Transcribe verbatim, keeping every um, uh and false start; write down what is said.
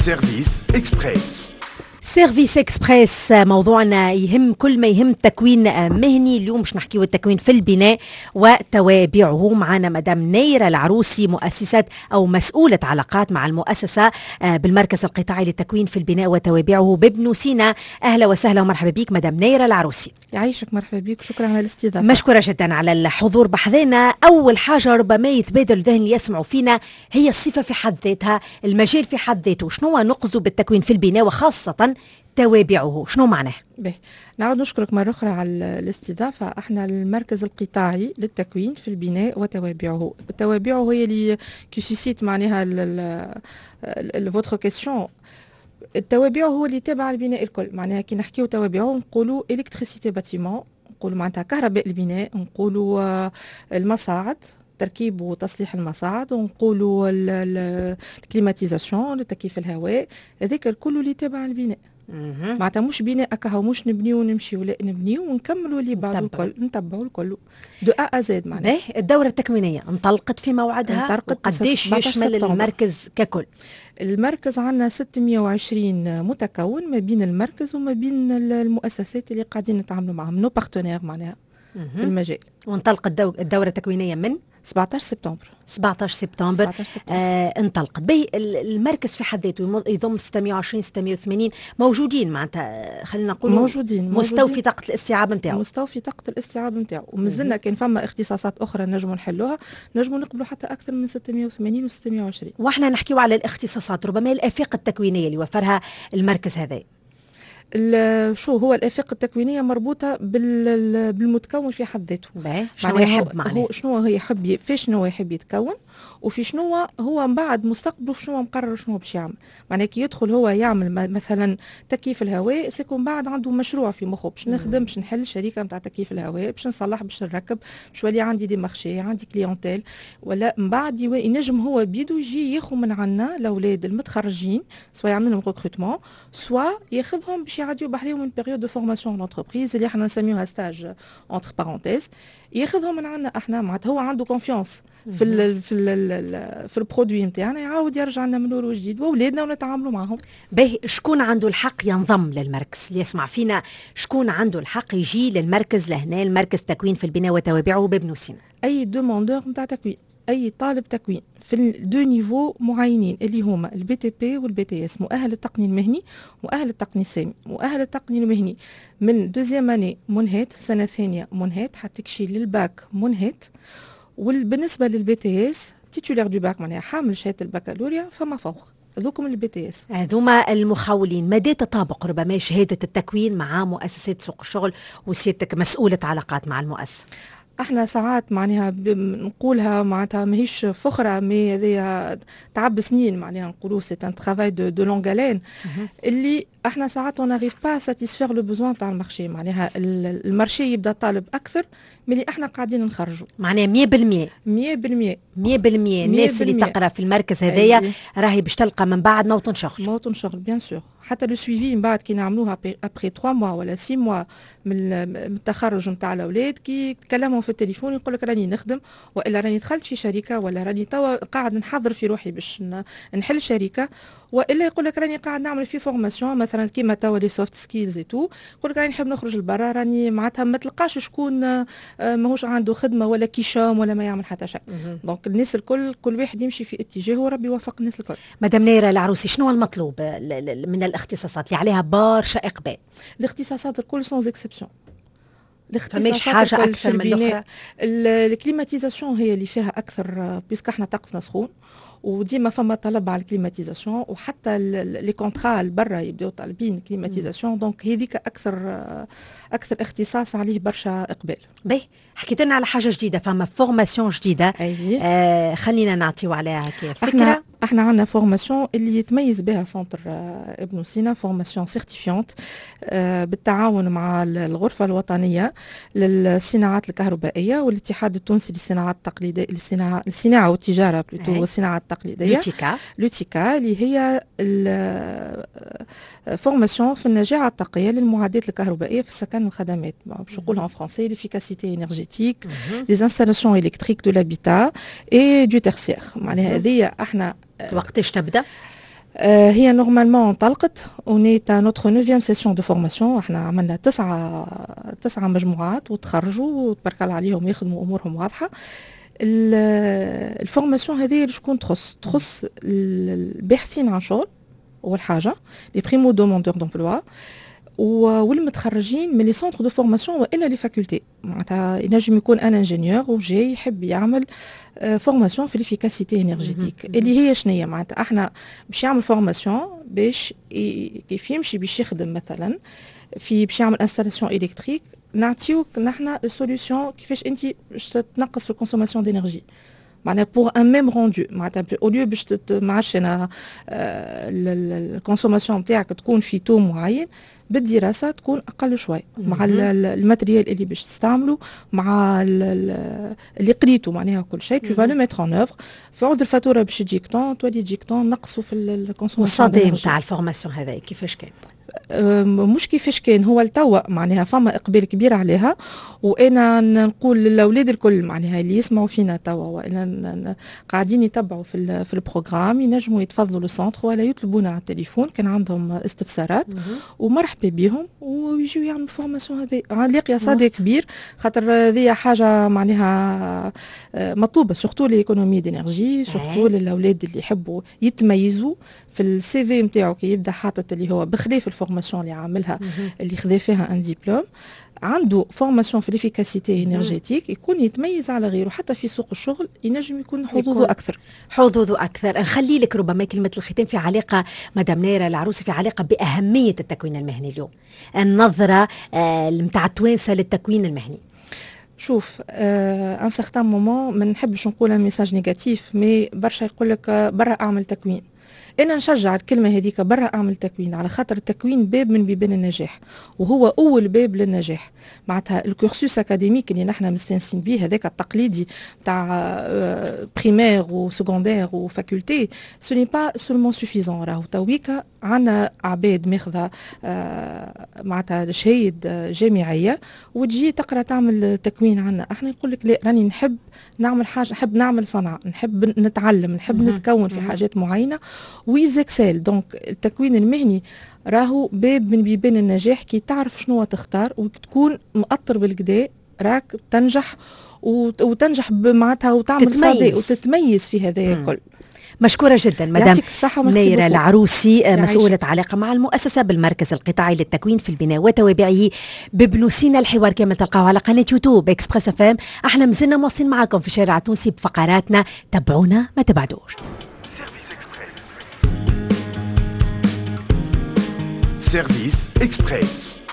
سيرفيس إكسبريس. سيرفيس إكسبريس موضوعنا يهم كل ما يهم تكوين مهني. اليوم مش نحكي التكوين في البناء وتوابعه. معنا مدام نيرة العروسي، مؤسسة أو مسؤولة علاقات مع المؤسسة بالمركز القطاعي للتكوين في البناء وتوابعه بابن سينا. أهلا وسهلا ومرحبا بك مدام نيرة العروسي. يعيشك، مرحبا بك، شكرا على الاستضافة. مشكورة جدا على الحضور بحذنا. أول حاجة ربما يتبادل الذهن اللي يسمعوا فينا هي الصفة في حد ذاتها، المجال في حد ذاته. شنو نقصد بالتكوين في البناء وخاصة توابعه؟ شنو معناه؟ به نعود نشكرك مرة أخرى على الاستضافة. احنا المركز القطاعي للتكوين في البناء وتوابعه. توابعه هي اللي كيسيسيت معناها فوتر كيسيون. التوابع هو اللي تابع البناء الكل. معناها كي نحكيو توابعه نقولوا الكتريسيتي باتيمون، نقولوا معناتها كهرباء البناء، نقولوا المصاعد، تركيب وتصليح المصاعد، ونقولوا الكليماتيزاسيون، لتكييف الهواء. هذاك الكل اللي تابع البناء. معناتها مش بناء أكاها، مش نبنيو ونمشيو، لا نبنيو ونكملوا اللي بعد الكل، نتبعوا الكل دو أ أ زد. معناها الدورة التكوينية انطلقت في موعدها، وقديش يشمل المركز ككل؟ المركز عندنا ستمائة وعشرين متكون ما بين المركز وما بين المؤسسات اللي قاعدين نتعاملوا معهم، نو بارتنير معناها في المجال. وانطلقت الدورة التكوينية من سبعطاش سبتمبر. سبعطاش سبتمبر آه انطلقت به. المركز في حد ذاته يضم ستمائة وعشرين ستمائة وثمانين موجودين، معناتها خلينا نقول موجودين مستوفي طاقة الاستيعاب نتاعو. مستوفي طاقة الاستيعاب نتاعو. ومازلنا كان فما اختصاصات أخرى نجموا نحلوها، نجموا نقبلوا حتى أكثر من ستمائة وثمانين و ستمائة وعشرين. واحنا نحكيو على الاختصاصات، ربما الآفاق التكوينية اللي وفرها المركز هذا. شو هو الآفاق التكوينية مربوطة بالمتكون في حد ذاته. شنو يحب معناه؟ هو شنو هو يحب، في شنو يحب يتكون، وفي شنو هو من بعد مستقبله، في شنو مقرر شنو باش يعمل. معناه كي يدخل هو يعمل مثلا تكييف الهواء، سيكون بعد عنده مشروع في مخه، باش نخدم، باش نحل شركة نتاع تكييف الهواء، باش نصلح، باش نركب، باش ولي عندي دي مارشي، عندي كليونتيل. ولا من بعد ينجم هو بيدو يجي ياخذ من عنا الاولاد المتخرجين، سواء يعمل لهم ريكروتمون، سواء ياخذهم باش يعديو بحذاهم من بيريود دو فورماسيون لونتربريز اللي احنا نسميوها ستاج اونتر بارونتيز. ياخذهم من عنا احنا، معناتها هو عنده كونفيونس في ال في ال في البرودوي نتاعنا، يعاود يرجع لنا من اول وجديد، واولادنا ونتعاملوا معهم. باهي، شكون عنده الحق ينضم للمركز؟ اللي يسمع فينا شكون عنده الحق يجي للمركز لهنا، المركز تكوين في البناء وتوابعه بابن سينا؟ اي دوموندور نتاع تكوين، اي طالب تكوين في دو نيفو معينين اللي هما البي تي بي والبي تي اس، مؤهل التقني المهني، مؤهل التقني السامي. مؤهل التقني المهني من دوزيام اني منهات، سنه ثانيه منهات، حتكشي للباك منهات. وبالنسبه للبي تي اس تيتولير دو باك، معناها حامل شهاده البكالوريا فما فوق. هذوكم البي تي اس، هذوما المخولين. مدى تطابق ربما شهاده التكوين مع مؤسسات سوق الشغل وسيادتك مسؤوله علاقات مع المؤسسه؟ احنا ساعات معناها نقولها معناتها ماهيش فخره، مي هذيا تعب سنين، معناها نقولوا سي ان ترافاي دو دو لونغالين اللي احنا ساعات اون ناريف با ساتيسفير لو بوزوان تاع المارشي. معناها المارشي يبدا طالب اكثر من اللي احنا قاعدين نخرجوا. معناها مية بالمية مية بالمية مية بالمية الناس اللي تقرا في المركز هذايا راهي باش تلقى من بعد موطن شغل. موطن شغل بيان سور. حتى لو سويفي من بعد كي نعملوها ابري ثلاثة موا ولا ستة موا من التخرج نتاع الاولاد، كي تكلموا في التليفون يقول لك راني نخدم، والا راني دخلت في شركه، ولا راني توا قاعد نحضر في روحي باش نحل شركه، والا يقول لك راني قاعد نعمل في فورماسيون مثلا كيما توا لي سوفت سكيلز اي تو، يقول لك راني نحب نخرج لبرا، راني معناتها ما تلقاش شكون ماهوش عنده خدمه ولا كيشام ولا ما يعمل حتى شيء. دونك الناس الكل كل واحد يمشي في اتجاهه وربي يوفق الناس الكل. مدام نيرة العروسي، شنو المطلوب من الاختصاصات اللي عليها برشا اقبال؟ الاختصاصات الكل سونز اكسبسيون. فماش حاجه اكثر من الاخرى. الكليماتيزاسيون هي اللي فيها اكثر، بيسك احنا طقسنا سخون وديما فما طلب على الكليماتيزاسيون، وحتى لي كونترا برا يبداو طالبين كليماتيزاسيون. دونك هذيك اكثر اكثر اختصاص عليه برشا اقبال. باهي، حكيت لنا على حاجه جديده، فما فورماسيون جديده. أيه. آه خلينا نعطيو عليها هكا فكره. احنا احنا عندنا فورماسيون اللي يتميز بها سنتر ابن سينا، فورماسيون سيرتيفيونت آه بالتعاون مع الغرفه الوطنيه للصناعات الكهربائيه والاتحاد التونسي للصناعات التقليديه، للصناعه الصناعه والتجاره بلوتو والصناعه التقليديه، لوتيكا لوتيكا اللي هي فورماسيون في النجاعه الطاقيه للمعدات الكهربائيه في السكن والخدمات، باش نقولها ان فرونسي ليفيكاسيتي انرجيتيك دي انستالاسيون الكتريك دو لابيتا اي دو تيرسيير. معناها هذه احنا وقتاش تبدا؟ آه هي نورمالمون انطلقت ونيت نوتر نوفيام سيسيون دو فورماسيون. احنا عملنا تسعة تسعة مجموعات وتخرجوا وتبارك الله عليهم يخدموا امورهم واضحه. الفورماسيون هذه شكون تخص تخص الباحثين عن شغل اول حاجه لي بريمو دوموندور دومبلوا والمتخرجين من لي سونتر دو فورماسيون والا لي فاكولتي. معناتها ينجم يكون انا انجينيور وجاي يحب يعمل فورماسيون في ليفيكاسيتي انرجيتيك اللي هي شنية. معناتها احنا باش يعمل فورماسيون باش كيف يمشي باش يخدم مثلا في باش يعمل انستالاسيون الكتريك نعطيوك نحن السوليوشن كيفاش انت باش تنقص في الكونسوماسيون دينيرجي. معناها بور ان ميم روندو معناتها او ليو باش ما عرفتش انا الكونسوماسيون نتاعك تكون في تو معين بالدراسه تكون اقل شوي مع الماتريال اللي باش تستعملوا مع اللي قريتوا معناها كل شيء تو فا لو ميتر ان اوفر في عود الفاتوره باش تجيك طون تولي تجيك طون نقصوا في الكونسوماسيون. والصدى نتاع الفورماسيون هذا كيفاش كان؟ مش كيفاش كان هو التوا معناها فما اقبال كبير عليها. وانا نقول للاولاد الكل معناها اللي يسمعوا فينا توا وانا قاعدين يتبعوا في في البروغرام ينجموا يتفضلوا للسونتر ولا يطلبونا على التليفون كان عندهم استفسارات ومرحبا بهم ويجوا يعملوا فورماسيون. هذه لاقيه صدى كبير خاطر هذه حاجه معناها مطلوبه سورتو ليكونومي دينيرجي سورتو للاولاد اللي يحبوا يتميزوا في السي في نتاعو كي يبدا حاطط اللي هو بخلاف الفورماسيون اللي عاملها اللي خذا فيها ان ديبلوم عنده فورماسيون في ليفيكاسيتي انرجيتيك يكون يتميز على غيره حتى في سوق الشغل ينجم يكون حظوظه اكثر حظوظه اكثر. نخلي لك ربما كلمه الختام في علاقه مدام نيرة العروسي في علاقه باهميه التكوين المهني اليوم النظره نتاع آه التوانسه للتكوين المهني. شوف ان آه سيغتان مومون ما نحبش نقول ان ميساج نيجاتيف مي برشا يقول لك برا اعمل تكوين. أنا نشجع الكلمة هذيك برا أعمل تكوين على خاطر التكوين باب من بيبان النجاح وهو أول باب للنجاح. معناتها الكورسوس أكاديميك اللي نحن مستانسين به هذاك التقليدي تاع بريمير وسكوندير وفاكولتي سوني با سولمون سوفيزون. راهو تويكا عنا عباد ماخذة معناتها شهيد جامعية وتجي تقرأ تعمل تكوين عنا. احنا نقول لك لا راني نحب نعمل حاجة نحب نعمل صنعة نحب نتعلم نحب نتكون في حاجات معينة ويزكسل. دونك التكوين المهني راهو باب من بيبان النجاح كي تعرف شنو تختار وتكون مأطر بالكدا راك تنجح وتنجح معناتها وتعمل صدى وتتميز في هذا الكل. مشكورة جدا مدام نيرة العروسي مسؤولة علاقة مع المؤسسة بالمركز القطاعي للتكوين في البناء وتوابعه ببنو سينا. الحوار كامل تلقاه على قناة يوتيوب اكسبريس اف ام. احنا مازلنا مواصلين معكم في شارع تونسي بفقراتنا تابعونا ما تبعدوش. Service Express.